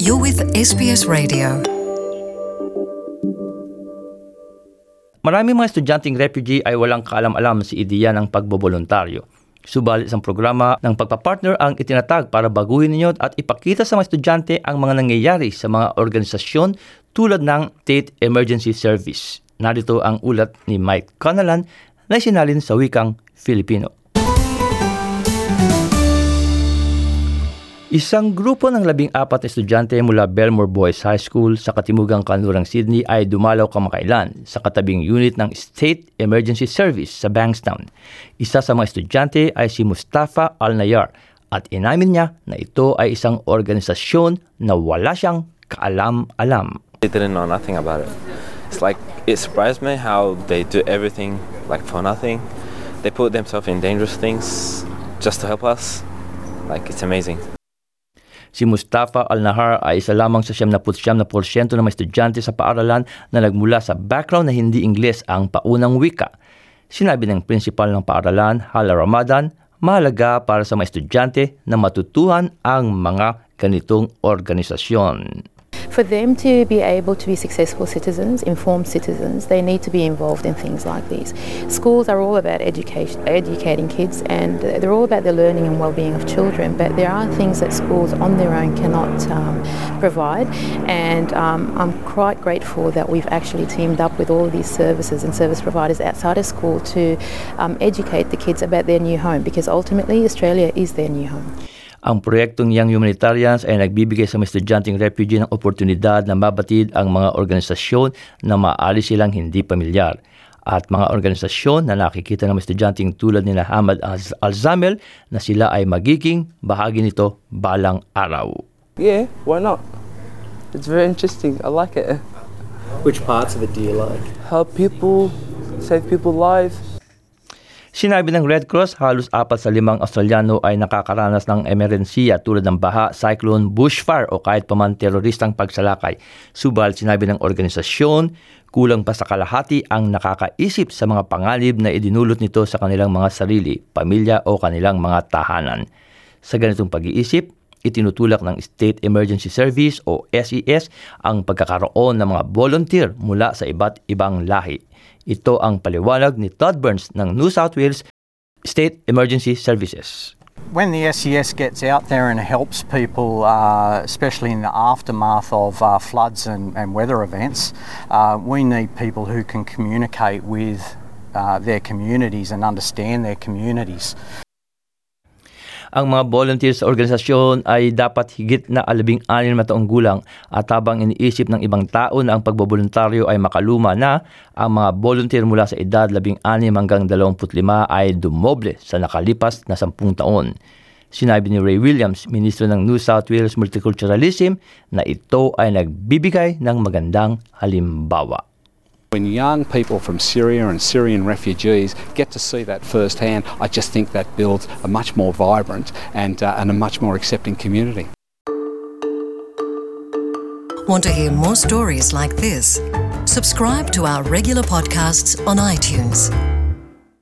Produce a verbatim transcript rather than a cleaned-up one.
You're with S B S Radio. Maraming mga estudyanteng refugee ay walang kaalam-alam sa ideya ng pagboboluntaryo. Subalit isang programa ng pagpapartner ang itinatag para baguhin ninyo at ipakita sa mga estudyante ang mga nangyayari sa mga organisasyon tulad ng State Emergency Service. Narito ang ulat ni Mike Conalan na isinalin sa wikang Filipino. Isang grupo ng labing apat na estudyante mula Belmore Boys High School sa katimugang kanlurang Sydney ay dumalaw kamakailan sa katabing unit ng State Emergency Service sa Bankstown. Isa sa mga estudyante ay si Mustafa Al-Nayar at inamin niya na ito ay isang organisasyon na wala siyang kaalam-alam. They didn't know nothing about it. It's like, it surprised me how they do everything like for nothing. They put themselves in dangerous things just to help us. Like, it's amazing. Si Mustafa Al-Nahar ay isa lamang sa siyam na siyam na porsyento ng mga estudyante sa paaralan na nagmula sa background na hindi Ingles ang paunang wika. Sinabi ng principal ng paaralan, Hala Ramadan, mahalaga para sa mga estudyante na matutuhan ang mga ganitong organisasyon. For them to be able to be successful citizens, informed citizens, they need to be involved in things like these. Schools are all about education, educating kids, and they're all about the learning and well-being of children, but there are things that schools on their own cannot um, provide, and um, I'm quite grateful that we've actually teamed up with all of these services and service providers outside of school to um, educate the kids about their new home, because ultimately Australia is their new home. Ang proyektong Young Humanitarians ay nagbibigay sa mga estudyanteng refugee ng oportunidad na mabatid ang mga organisasyon na maaari silang hindi pamilyar at mga organisasyon na nakikita ng mga estudyanteng tulad ni Hamad Al-Zamel na sila ay magiging bahagi nito balang araw. Yeah, why not? It's very interesting. I like it. Which parts of it do you like? Help people, save people's lives. Sinabi ng Red Cross, halos apat sa limang Australiano ay nakakaranas ng emerhensiya tulad ng baha, cyclone, bushfire o kahit paman teroristang pagsalakay. Subalit sinabi ng organisasyon, kulang pa sa kalahati ang nakakaisip sa mga panganib na idinulot nito sa kanilang mga sarili, pamilya o kanilang mga tahanan. Sa ganitong pag-iisip, itinutulak ng State Emergency Service o S E S ang pagkakaroon ng mga volunteer mula sa iba't ibang lahi. Ito ang paliwanag ni Todd Burns ng New South Wales State Emergency Services. When the S E S gets out there and helps people, uh, especially in the aftermath of uh, floods and, and weather events, uh, we need people who can communicate with uh, their communities and understand their communities. Ang mga volunteers sa organisasyon ay dapat higit na labing anim na taong gulang at habang iniisip ng ibang tao na ang pagboboluntaryo ay makaluma na, ang mga volunteer mula sa edad labing anim hanggang dalawamput lima ay dumoble sa nakalipas na sampung taon. Sinabi ni Ray Williams, Ministro ng New South Wales Multiculturalism, na ito ay nagbibigay ng magandang halimbawa. When young people from Syria and Syrian refugees get to see that firsthand, I just think that builds a much more vibrant and, uh, and a much more accepting community. Want to hear more stories like this? Subscribe to our regular podcasts on iTunes.